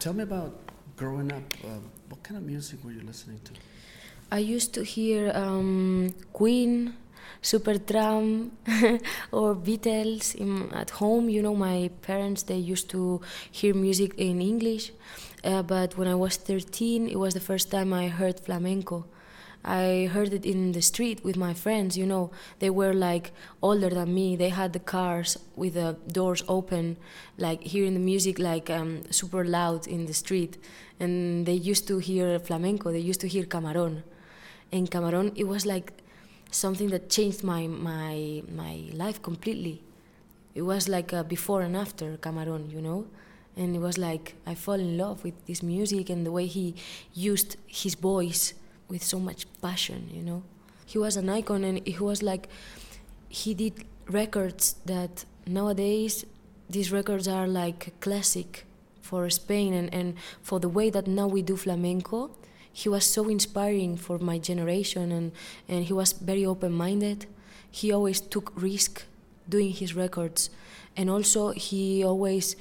Tell me about growing up. What kind of music were you listening to? I used to hear Queen, Supertramp, or Beatles at home. You know, my parents, they used to hear music in English. But when I was 13, it was the first time I heard flamenco. I heard it in the street with my friends, you know. They were like older than me. They had the cars with the doors open, like hearing the music like super loud in the street. And they used to hear flamenco, they used to hear Camarón. And Camarón, it was like something that changed my life completely. It was like a before and after Camarón, you know. And it was like I fell in love with this music and the way he used his voice with so much passion, you know. He was an icon, and he was like, he did records that nowadays, these records are like classic for Spain, and for the way that now we do flamenco. He was so inspiring for my generation, and he was very open-minded. He always took risk doing his records, and also he always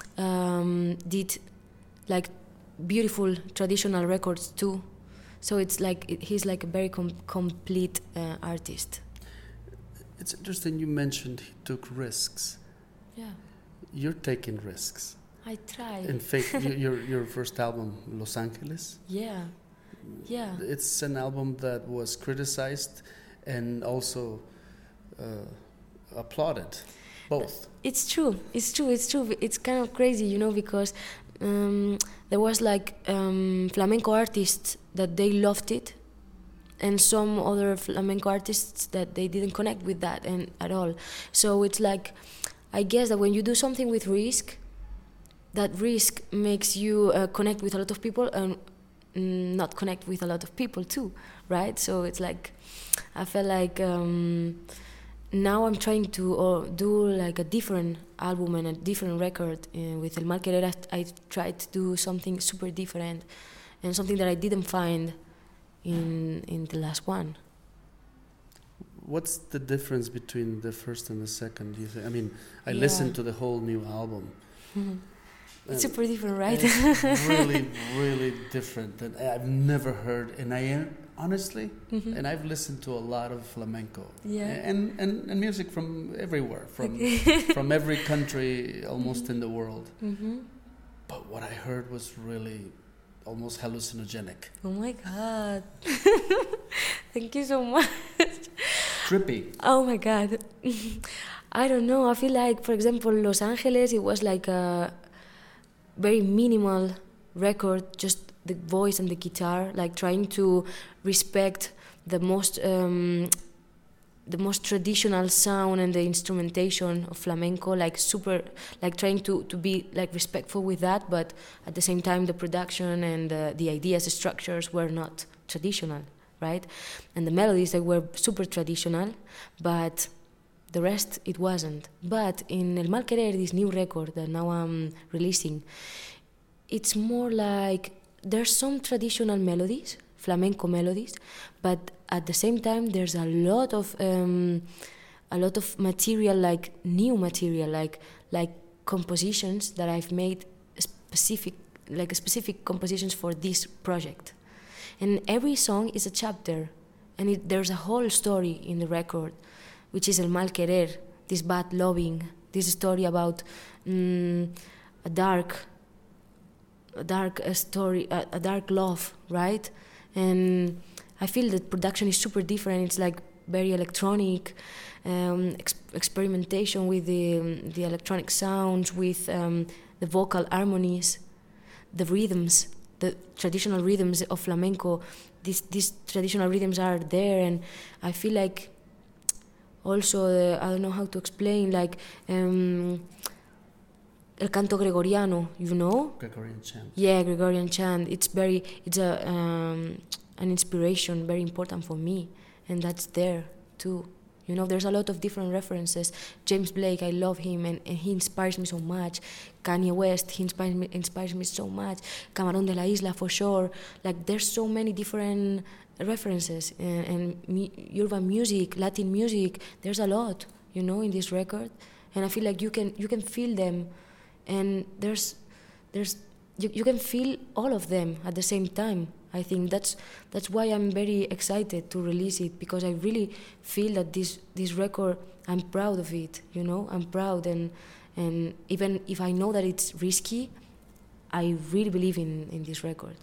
did like beautiful traditional records too. So it's like he's like a very complete artist. It's interesting you mentioned he took risks. Yeah. You're taking risks. I try. In fact, your first album, Los Angeles. Yeah. Yeah. It's an album that was criticized and also applauded. Both. It's true. It's true. It's true. It's kind of crazy, you know, because there was like flamenco artists that they loved it, and some other flamenco artists that they didn't connect with that and at all. So it's like, I guess that when you do something with risk, that risk makes you connect with a lot of people and not connect with a lot of people too, right? So it's like, I felt like now I'm trying to do like a different album and a different record. With El Mal Querer, I tried to do something super different and something that I didn't find in the last one. What's the difference between the first and the second, do you think? I mean, I listened to the whole new album. Mm-hmm. It's super different, right? It's really, really different. And I've never heard, and honestly, and I've listened to a lot of flamenco. Yeah. And music from everywhere, from every country almost in the world. Mm-hmm. But what I heard was really almost hallucinogenic. Oh my God. Thank you so much. Trippy. Oh my God. I don't know. I feel like, for example, Los Angeles, it was like a very minimal record, just the voice and the guitar, like trying to respect the most traditional sound and the instrumentation of flamenco, like super, like trying to be like respectful with that, but at the same time the production and the ideas, the structures were not traditional, right? And the melodies, they were super traditional, but the rest it wasn't. But in El Mal Querer, this new record that now I'm releasing, it's more like there's some traditional melodies, flamenco melodies, but at the same time there's a lot of material, like new material, like compositions that I've made specific compositions for this project. And every song is a chapter, and there's a whole story in the record, which is El Mal Querer, this bad loving, this story about a dark story, a dark love, right? And I feel that production is super different. It's like very electronic, experimentation with the electronic sounds, with the vocal harmonies, the rhythms, the traditional rhythms of flamenco. These traditional rhythms are there, and I feel like also I don't know how to explain, like El Canto Gregoriano, you know? Gregorian chant. Yeah, Gregorian chant. It's an inspiration, very important for me, and that's there too. You know, there's a lot of different references. James Blake, I love him, and he inspires me so much. Kanye West, he inspires me so much. Camarón de la Isla, for sure. Like, there's so many different references, and urban music, Latin music. There's a lot, you know, in this record, and I feel like you can feel them. And there's you can feel all of them at the same time. I think that's why I'm very excited to release it, because I really feel that this record, I'm proud of it, you know. I'm proud, and even if I know that it's risky, I really believe in this record.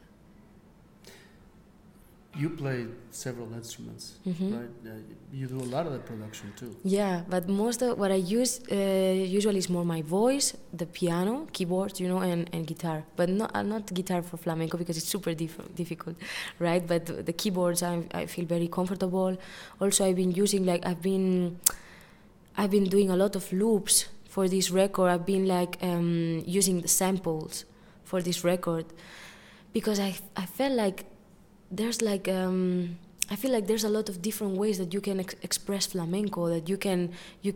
You play several instruments, right? You do a lot of the production too. Yeah, but most of what I use usually is more my voice, the piano, keyboards, you know, and guitar. But not guitar for flamenco, because it's super difficult, right? But the keyboards, I feel very comfortable. Also, I've been using, like, I've been doing a lot of loops for this record. I've been using the samples for this record, because I felt like there's I feel like there's a lot of different ways that you can express flamenco, that you can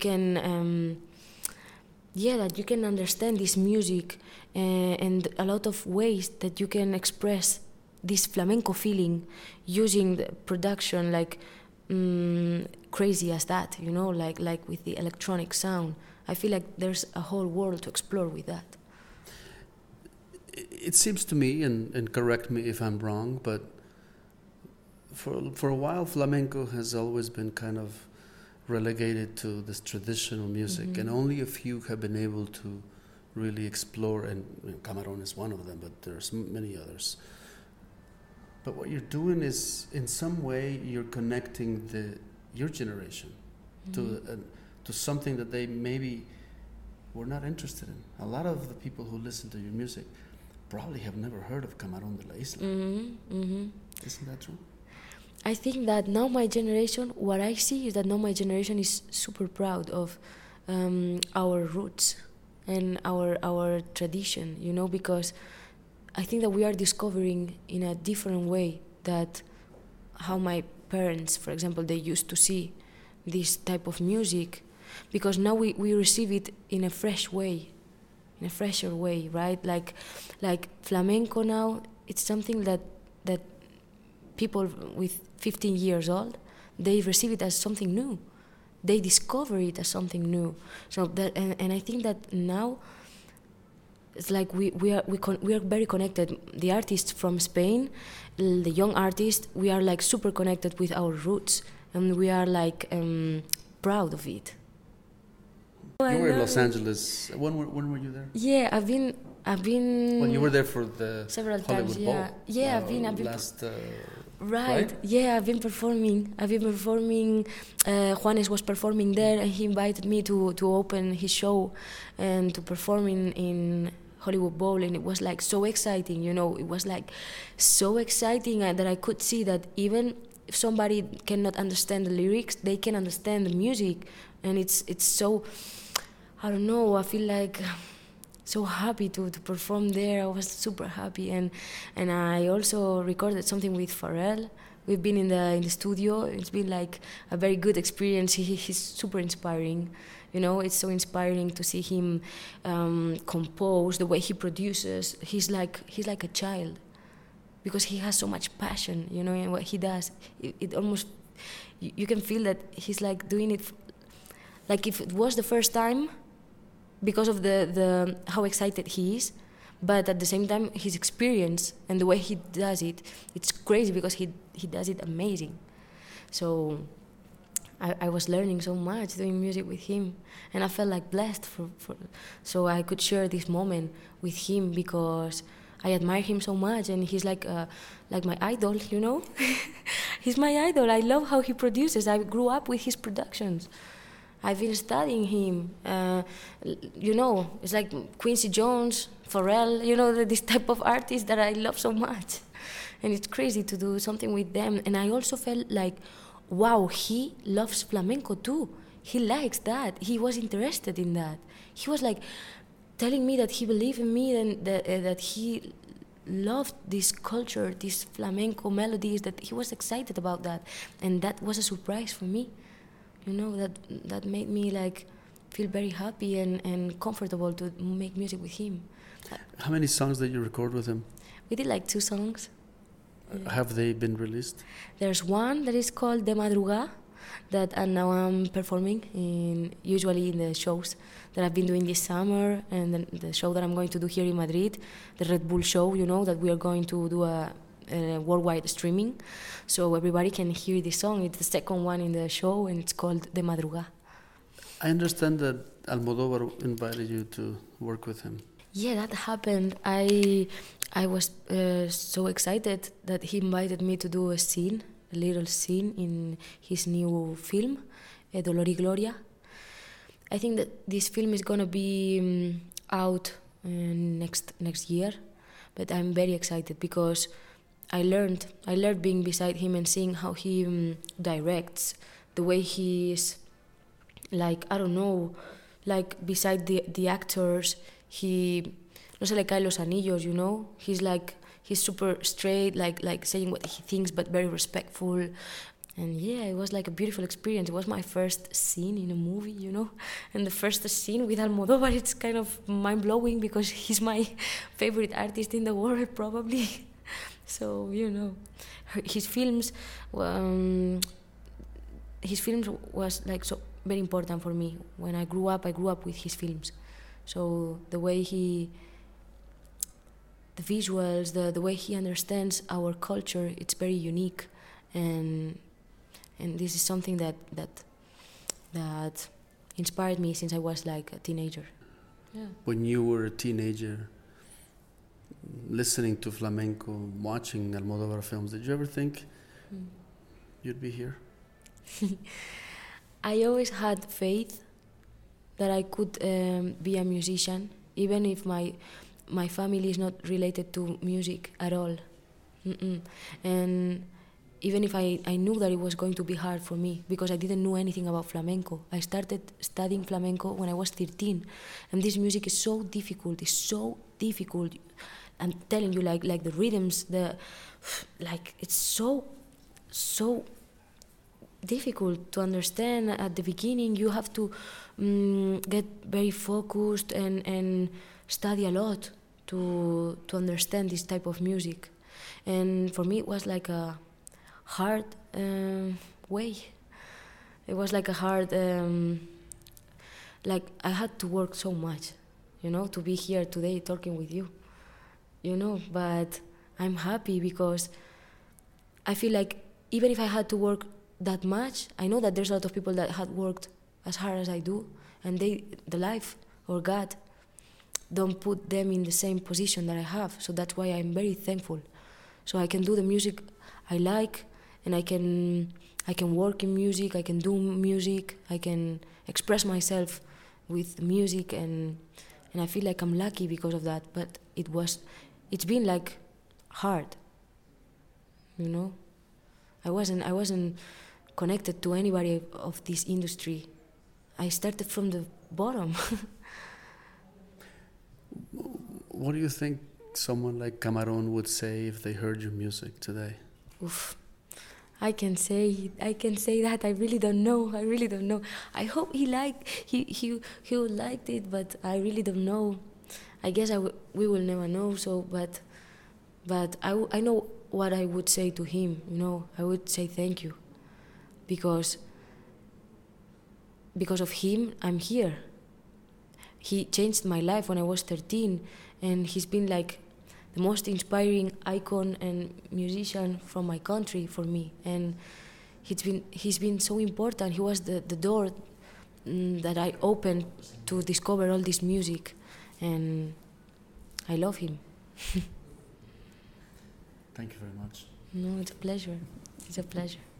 that you can understand this music, and a lot of ways that you can express this flamenco feeling using the production, crazy as that, you know, like with the electronic sound. I feel like there's a whole world to explore with that. It seems to me, and correct me if I'm wrong, but for a while, flamenco has always been kind of relegated to this traditional music, and only a few have been able to really explore, and Camarón is one of them, but there's many others. But what you're doing is, in some way, you're connecting your generation to something that they maybe were not interested in. A lot of the people who listen to your music probably have never heard of Camarón de la Isla. Isn't that true? I think that now my generation, what I see is that now my generation is super proud of our roots and our tradition, you know, because I think that we are discovering in a different way that how my parents, for example, they used to see this type of music, because now we receive it in a fresh way, in a fresher way, right? Like flamenco now, it's something that people with 15 years old, they receive it as something new. They discover it as something new. So that, and I think that now it's like we are very connected. The artists from Spain, the young artists, we are like super connected with our roots, and we are like proud of it. You were in Los Angeles. When were you there? Yeah, I've been. Well, you were there for the several Hollywood times. Yeah, Bowl. Yeah. I've been last. Right. Yeah, I've been performing. Juanes was performing there, and he invited me to open his show and to perform in Hollywood Bowl, and it was like so exciting. You know, it was like so exciting that I could see that even if somebody cannot understand the lyrics, they can understand the music, and it's so. I don't know. I feel like so happy to perform there. I was super happy, and I also recorded something with Pharrell. We've been in the studio. It's been like a very good experience. He's super inspiring. You know, it's so inspiring to see him compose, the way he produces. He's like a child, because he has so much passion, you know, in what he does. It almost, you can feel that he's like doing it, like if it was the first time, because of the how excited he is, but at the same time his experience and the way he does it, it's crazy, because he does it amazing. So I was learning so much doing music with him, and I felt like blessed for so I could share this moment with him, because I admire him so much, and he's like my idol, you know. He's my idol. I love how he produces. I grew up with his productions. I've been studying him. You know, it's like Quincy Jones, Pharrell, you know, this type of artists that I love so much. And it's crazy to do something with them. And I also felt like, wow, he loves flamenco too. He likes that. He was interested in that. He was like telling me that he believed in me, and that he loved this culture, these flamenco melodies, that he was excited about that. And that was a surprise for me. You know, that made me like feel very happy and comfortable to make music with him. How many songs did you record with him? We did like 2 songs. Have they been released? There's one that is called De Madrugada, and now I'm performing usually in the shows that I've been doing this summer, and the show that I'm going to do here in Madrid, the Red Bull show, that we are going to do a worldwide streaming, so everybody can hear this song. It's the second one in the show, and it's called De Madrugada. I understand that Almodóvar invited you to work with him. Yeah, that happened. I was so excited that he invited me to do a little scene in his new film, Dolor y Gloria. I think that this film is gonna be out next year, but I'm very excited because I learned being beside him and seeing how he directs, the way he is, like, I don't know, like beside the actors. He no se le caen los anillos, he's super straight, like saying what he thinks, but very respectful. And yeah, it was like a beautiful experience. It was my first scene in a movie, and the first scene with Almodóvar, it's kind of mind-blowing because he's my favorite artist in the world, probably. So, his films was like so very important for me. When I grew up with his films. So the way the visuals, the way he understands our culture, it's very unique, and this is something that inspired me since I was like a teenager. Yeah. When you were a teenager, listening to flamenco, watching Almodóvar films, did you ever think you'd be here? I always had faith that I could be a musician, even if my family is not related to music at all. And even if I knew that it was going to be hard for me because I didn't know anything about flamenco. I started studying flamenco when I was 13, and this music is so difficult. It's so difficult. I'm telling you, like the rhythms, it's so difficult to understand. At the beginning, you have to get very focused and study a lot to understand this type of music. And for me, it was like a hard way. It was like a hard, like I had to work so much, to be here today talking with you, but I'm happy because I feel like even if I had to work that much, I know that there's a lot of people that had worked as hard as I do, and the life or God don't put them in the same position that I have. So that's why I'm very thankful. So I can do the music I like, and I can work in music, I can do music, I can express myself with music, and I feel like I'm lucky because of that. But it's been like hard, I wasn't connected to anybody of this industry. I started from the bottom. What do you think someone like Camarón would say if they heard your music today? Oof. I can say that. I really don't know. I hope he liked it, but I really don't know. I guess we will never know. So, but I know what I would say to him. I would say thank you, because of him I'm here. He changed my life when I was 13, and he's been like the most inspiring icon and musician from my country for me, and he's been so important. He was the door that I opened to discover all this music, and I love him. Thank you very much. No, it's a pleasure.